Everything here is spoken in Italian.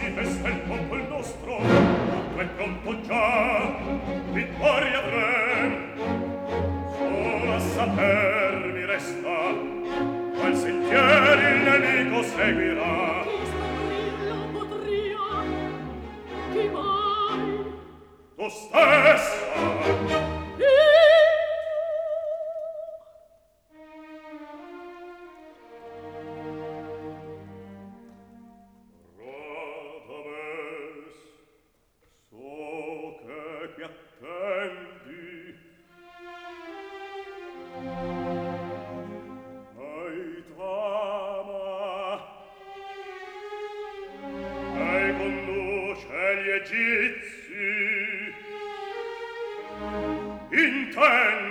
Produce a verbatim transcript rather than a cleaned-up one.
festa il popol nostro, tutto è pronto già, vittoria avrem. Solo a saper mi resta, qual sentieri il nemico seguirà. Chi scoprirlo potria, chi mai? Tu stessa! Io! Radames, so che qui attendi. Hai trama, lei conduce gli egizi. Intendi